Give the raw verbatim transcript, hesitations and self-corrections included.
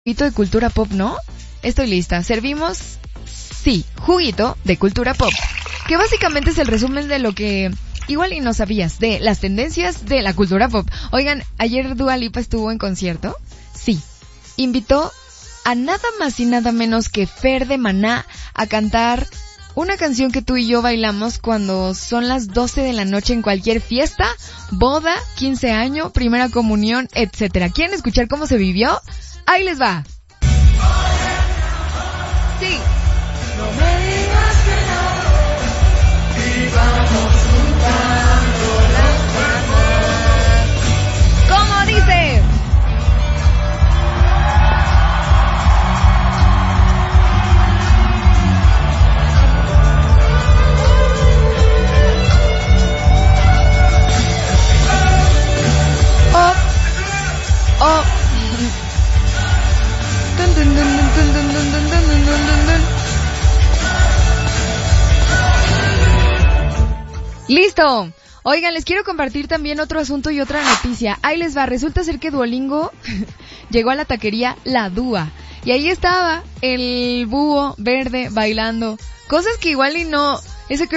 Juguito de cultura pop, ¿no? Estoy lista. Servimos, sí, juguito de cultura pop, que básicamente es el resumen de lo que igual y no sabías, de las tendencias de la cultura pop. Oigan, ayer Dua Lipa estuvo en concierto. Sí, invitó a nada más y nada menos que Fer de Maná a cantar una canción que tú y yo bailamos cuando son las doce de la noche en cualquier fiesta, boda, quince años, primera comunión, etcétera. ¿Quieren escuchar cómo se vivió? Ahí les va. Sí. No me digas que no. Y vamos juntando las manos. ¿Cómo dice? Oh. Oh. Dun, dun, dun, dun, dun, dun, dun, dun, dun, dun, dun. ¡Listo! Oigan, les quiero compartir también otro asunto y otra noticia. Ahí les va. Resulta ser que Duolingo llegó a la taquería La Dúa. Y ahí estaba el búho verde bailando. Cosas que igual y no... Ese creo